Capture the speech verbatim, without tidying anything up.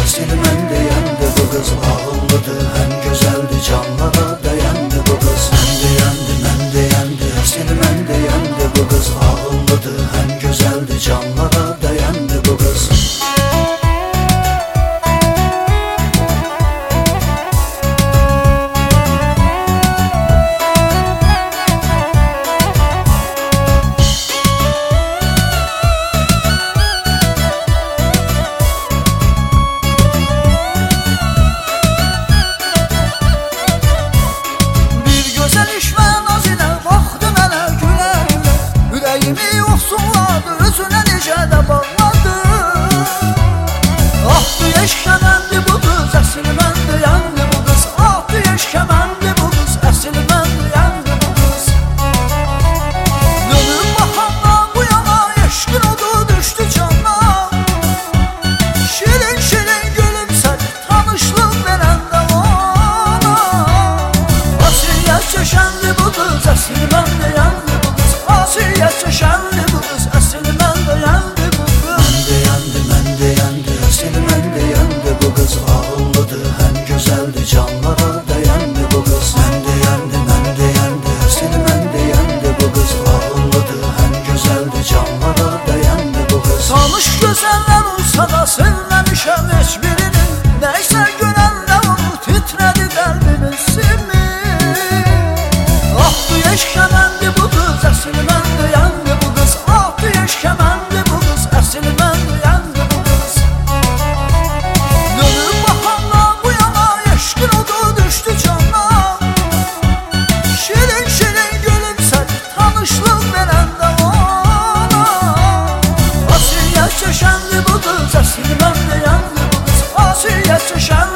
Əsl məndə yandı bu qız, ağıllıdır, həm gözəldir, canlara dayandı bu qız. Məndə yandı, məndə yandı, əsl məndə yandı bu qız, ağıllıdır, həm gözəldir, canlara dayandı bu qız. Özüne necə də bağladı. Ah düyeş kəməndi bu qız, əsl məndə yandı bu qız. Ah düyeş kəməndi bu qız, əsl məndə yandı bu qız. Dönüb baxandan bu yana, eşqin odu düşdü canına. Şirin şirin gülümsədi, tanışlıq verəndə ona. Asiyyət çəkəndi bu qız, əsl məndə yandı bu qız. Asiyyət çəkəndi bu qız, əsl məndə yandı bu qız. Məndə yandı, məndə yandı, əsl məndə yandı bu qız, ağıllıdır, həm gözəldir, canlara dayandı bu qız. Məndə yandı, məndə yandı, əsl məndə yandı bu qız, ağıllıdır, həm gözəldir, canlara dayandı bu qız. Tanış gözəllər olsa da sevməmişəm heç birini. Nəysə görəndə onu titrədi qəlbimin simi. Ah düyeş kəməndi bu qız, əsl məndə yandı bu qız. Ah düyeş kəməndi bu qız, əsl məndə yandı bu qız. Dönüb baxandan bu yana, eşqin odu düşdü canına. Şirin şirin gülümsədi, tanışlıq verəndə ona. Asiyyət çəkəndi bu qız, əsl məndə yandı bu qız. Asiyyət çəkəndi